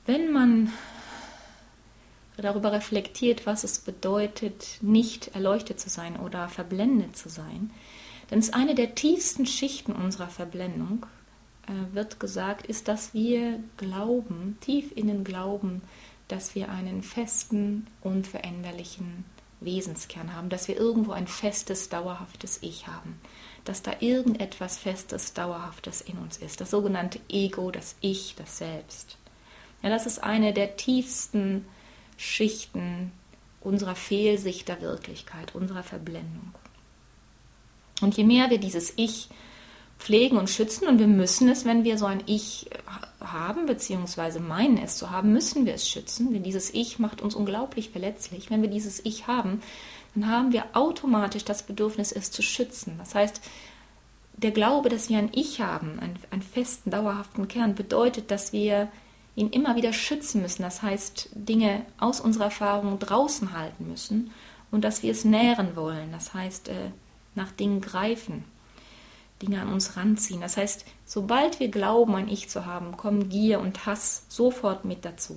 Wenn man darüber reflektiert, was es bedeutet, nicht erleuchtet zu sein oder verblendet zu sein, dann ist eine der tiefsten Schichten unserer Verblendung, wird gesagt, ist, dass wir glauben, tief innen glauben, dass wir einen festen, unveränderlichen Wesenskern haben, dass wir irgendwo ein festes, dauerhaftes Ich haben, dass da irgendetwas Festes, Dauerhaftes in uns ist, das sogenannte Ego, das Ich, das Selbst. Ja, das ist eine der tiefsten Schichten unserer Fehlsicht der Wirklichkeit, unserer Verblendung. Und je mehr wir dieses Ich pflegen und schützen, und wir müssen es, wenn wir so ein Ich haben, beziehungsweise meinen es zu haben, müssen wir es schützen, denn dieses Ich macht uns unglaublich verletzlich. Wenn wir dieses Ich haben, dann haben wir automatisch das Bedürfnis, es zu schützen. Das heißt, der Glaube, dass wir ein Ich haben, einen festen, dauerhaften Kern, bedeutet, dass wir ihn immer wieder schützen müssen. Das heißt, Dinge aus unserer Erfahrung draußen halten müssen und dass wir es nähren wollen. Das heißt, nach Dingen greifen, Dinge an uns ranziehen. Das heißt, sobald wir glauben, ein Ich zu haben, kommen Gier und Hass sofort mit dazu.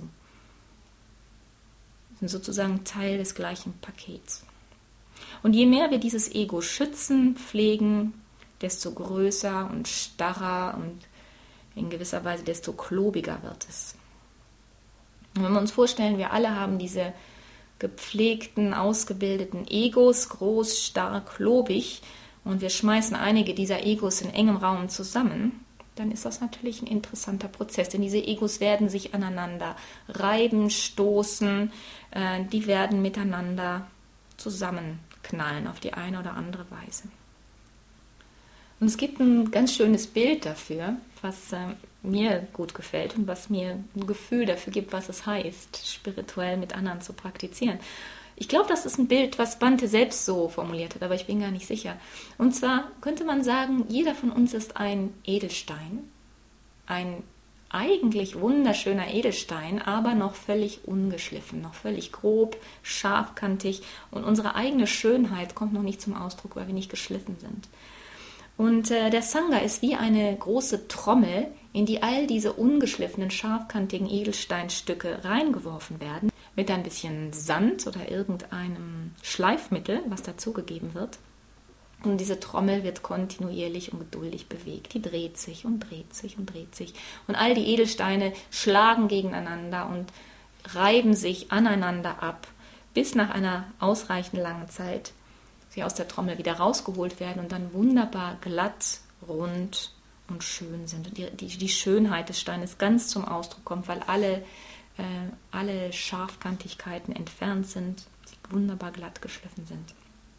Das sind sozusagen Teil des gleichen Pakets. Und je mehr wir dieses Ego schützen, pflegen, desto größer und starrer und in gewisser Weise desto klobiger wird es. Und wenn wir uns vorstellen, wir alle haben diese gepflegten, ausgebildeten Egos, groß, starr, klobig, und wir schmeißen einige dieser Egos in engem Raum zusammen, dann ist das natürlich ein interessanter Prozess, denn diese Egos werden sich aneinander reiben, stoßen, die werden miteinander zusammenknallen auf die eine oder andere Weise. Und es gibt ein ganz schönes Bild dafür, was mir gut gefällt und was mir ein Gefühl dafür gibt, was es heißt, spirituell mit anderen zu praktizieren. Ich glaube, das ist ein Bild, was Bhante selbst so formuliert hat, aber ich bin gar nicht sicher. Und zwar könnte man sagen, jeder von uns ist ein Edelstein, ein eigentlich wunderschöner Edelstein, aber noch völlig ungeschliffen, noch völlig grob, scharfkantig, und unsere eigene Schönheit kommt noch nicht zum Ausdruck, weil wir nicht geschliffen sind. Und der Sangha ist wie eine große Trommel, in die all diese ungeschliffenen, scharfkantigen Edelsteinstücke reingeworfen werden, mit ein bisschen Sand oder irgendeinem Schleifmittel, was dazugegeben wird. Und diese Trommel wird kontinuierlich und geduldig bewegt. Die dreht sich und dreht sich und dreht sich. Und all die Edelsteine schlagen gegeneinander und reiben sich aneinander ab, bis nach einer ausreichend langen Zeit sie aus der Trommel wieder rausgeholt werden und dann wunderbar glatt, rund und schön sind. Und die Schönheit des Steines ganz zum Ausdruck kommt, weil alle Scharfkantigkeiten entfernt sind, sie wunderbar glatt geschliffen sind.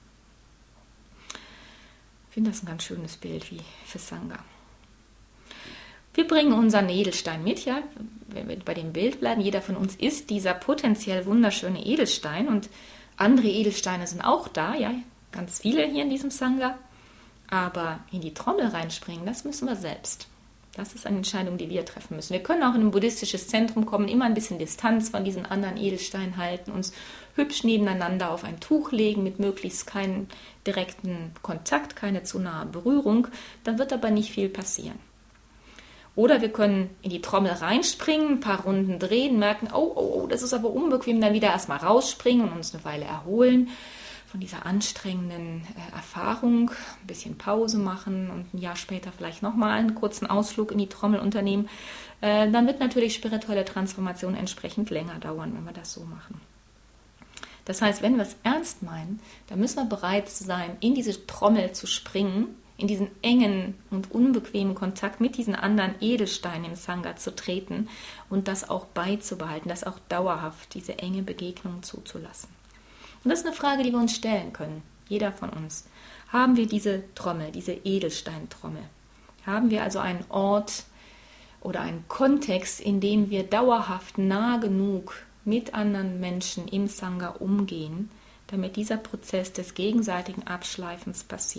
Ich finde das ein ganz schönes Bild wie für Sangha. Wir bringen unseren Edelstein mit, ja, wenn wir bei dem Bild bleiben. Jeder von uns ist dieser potenziell wunderschöne Edelstein, und andere Edelsteine sind auch da, ja, ganz viele hier in diesem Sangha. Aber in die Trommel reinspringen, das müssen wir selbst. Das ist eine Entscheidung, die wir treffen müssen. Wir können auch in ein buddhistisches Zentrum kommen, immer ein bisschen Distanz von diesen anderen Edelsteinen halten, uns hübsch nebeneinander auf ein Tuch legen, mit möglichst keinen direkten Kontakt, keine zu nahe Berührung. Dann wird aber nicht viel passieren. Oder wir können in die Trommel reinspringen, ein paar Runden drehen, merken, oh, das ist aber unbequem, dann wieder erstmal rausspringen und uns eine Weile erholen von dieser anstrengenden Erfahrung, ein bisschen Pause machen und ein Jahr später vielleicht nochmal einen kurzen Ausflug in die Trommel unternehmen. Dann wird natürlich spirituelle Transformation entsprechend länger dauern, wenn wir das so machen. Das heißt, wenn wir es ernst meinen, dann müssen wir bereit sein, in diese Trommel zu springen, in diesen engen und unbequemen Kontakt mit diesen anderen Edelsteinen im Sangha zu treten und das auch beizubehalten, das auch dauerhaft, diese enge Begegnung zuzulassen. Und das ist eine Frage, die wir uns stellen können, jeder von uns. Haben wir diese Trommel, diese Edelsteintrommel? Haben wir also einen Ort oder einen Kontext, in dem wir dauerhaft nah genug mit anderen Menschen im Sangha umgehen, damit dieser Prozess des gegenseitigen Abschleifens passiert?